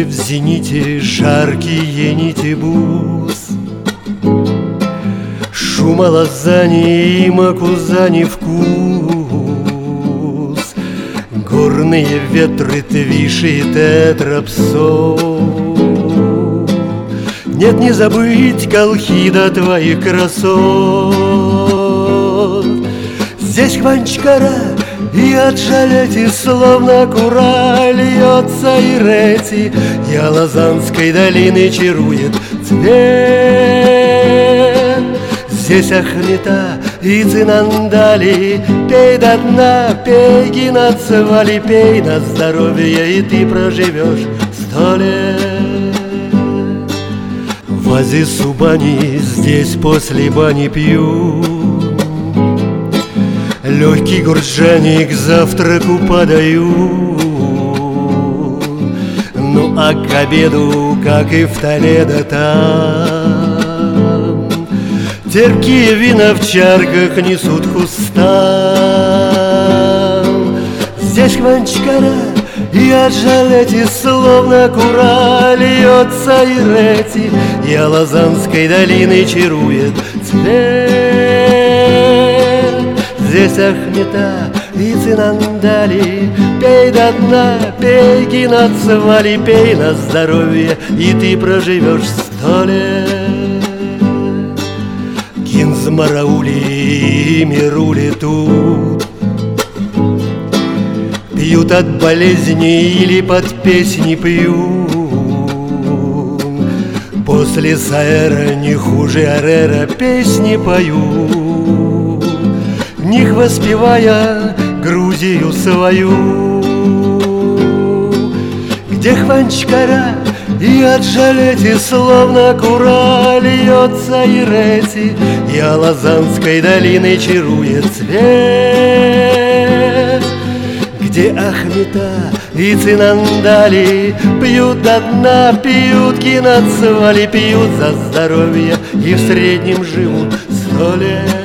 Солнце в зените, жаркие нити бус, шума лозани и макузани вкус, горные ветры твиши и тетрапсол. Нет, не забыть колхида твоих красот. Здесь хванчкара и от жалети, словно кура, льется и рети, и Лозанской долины чарует цвет. Здесь Ахмета и Цинандали, пей до дна, пей геноцвали, пей на здоровье, и ты проживешь 100 лет. В Азису бани здесь после бани пьют, легкий гурджаник к завтраку подают. Ну а к обеду, как и в Толедо, там терпкие вина в чарках несут кустам. Здесь хванчкара и от жалети, словно кура, льется и рети, и Лозанской долины чарует цвет. Здесь Ахмета и Цинандали, пей до дна, пей геноцвали, пей на здоровье, и ты проживешь 100 лет. Кинзмараули и Мирули тут пьют от болезни или под песни пьют. После Саэра не хуже Арера песни поют, них воспевая Грузию свою, где хванчкара и от жалети, словно кура, льется и рети, и Лозанской долины чарует цвет. Где Ахмета и Цинандали пьют до дна, пьют геноцвали, пьют за здоровье, и в среднем живут 100 лет.